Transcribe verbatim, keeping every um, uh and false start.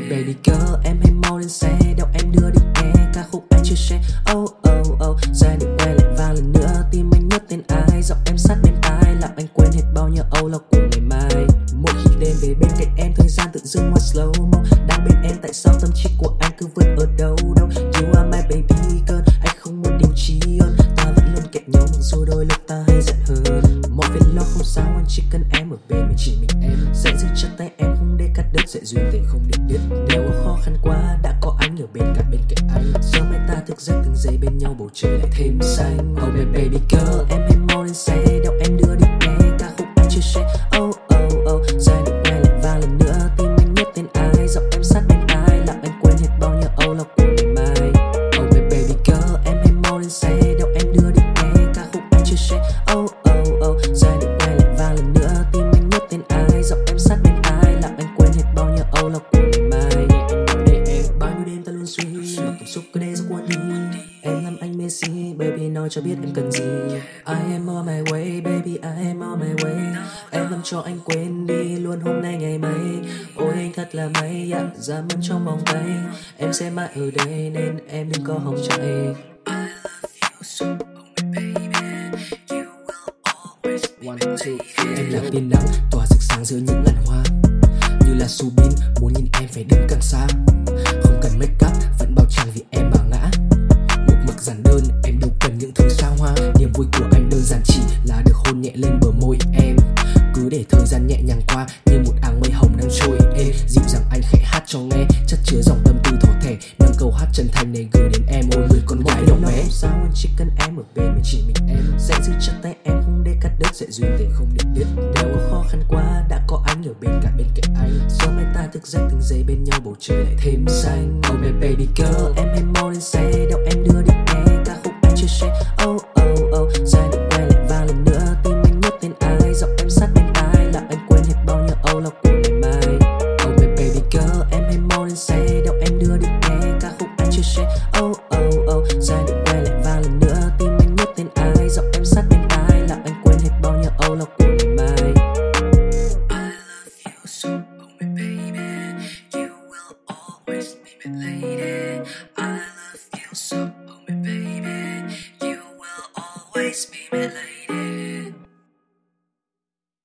baby girl, em hãy mau lên xe, đâu em đưa đi nghe ca khúc anh chưa share. Oh oh oh, giai điệu quay lại vang lần nữa, tim anh nhớ tên ai, giọng em sát bên tai, làm anh quên hết bao nhiêu âu lo của ngày mai. Mỗi khi đêm về bên cạnh em, thời gian tự dưng qua slow mo, đang bên em tại sao tâm trí của anh cứ vượt ở đâu đâu. You are my baby girl, anh không muốn điều chi ơn, ta vẫn luôn cạnh nhau mặc dù đôi lúc ta hay giận hờn. Mọi phiền lo không sao, anh chỉ cần em ở bên mà chỉ mình em sẽ giữ chặt tay em, không để cắt đứt sợi duyên tình không định biết. Nếu có khó khăn quá đã có anh ở bên cạnh bên cạnh anh, giờ mai ta thức giấc từng giây bên nhau, bầu trời lại thêm xanh. Oh my baby girl, em hãy mau lên xe, đâu em đưa đi nghe ca khúc anh chưa share. Oh oh oh, giai điệu quay lại vang lần nữa, tim anh nhớ tên ai, giọng em sát bên tai, làm anh quên hết bao nhiêu âu lo của ngày mai. Oh my baby girl, em hãy mau lên xe, đâu em đưa đi nghe ca khúc anh chưa share. Oh oh oh, giai điệu quay lại vang lần nữa, tim anh nhớ tên ai, giọng em sát bên tai, làm anh quên hết bao nhiêu âu lo của ngày mai. Để em bao nhiêu đêm ta luôn suy, mà cảm xúc cứ để gió cuốn đi. Em làm anh mê si, baby nói cho biết em cần gì. I am on my way, baby I am on my way. Em làm cho anh quên đi luôn hôm nay ngày mai. Ôi anh thật là may, dạ, ra mất trong vòng tay. Em sẽ mãi ở đây nên em đừng có hòng chạy. I love you so One, two, em là tia nắng tỏa rực sáng giữa những ngàn hoa, như là Subin muốn nhìn em phải đứng càng xa. Không cần make up vẫn bao trang vì em mà ngã. Một mực giản đơn em đâu cần những thứ xa hoa. Niềm vui của anh đơn giản chỉ là được hôn nhẹ lên bờ môi em. Cứ để thời gian nhẹ nhàng qua như một áng mây hồng đang trôi êm. Dịu dàng anh khẽ hát cho nghe, chất chứa dòng tâm tư thổ thể, nâng câu hát chân thành này gửi đến em. Ôi người con gái nhỏ bé, sao anh chỉ cần em ở bên mà chỉ mình em sẽ giữ chặt tay em, không để cắt đứt sợi duyên tình không định biết. Nếu có khó khăn quá đã có anh ở bên cạnh bên cạnh anh, giờ mai ta thức giấc từng giây bên nhau, bầu trời lại thêm xanh. Oh my baby girl, em hãy mau lên xe, đâu em đưa đi nghe ca khúc anh chưa share. Oh oh oh, giai điệu quay lại vang lần nữa, tim anh nhớ tên ai, giọng em sát bên tai, làm anh quên hết bao nhiêu âu lo của ngày mai. Oh my baby girl, em hãy mau lên xe, đâu em đưa đi nghe ca khúc anh chưa share. Oh oh oh, giai điệu quay lại vang lần nữa, tim anh nhớ tên ai, giọng em sát bên tai, làm anh quên hết bao nhiêu âu lo của ngày mai. I love you so, oh my baby, you will always be my lady. I love you so, oh my baby, you will always be my lady.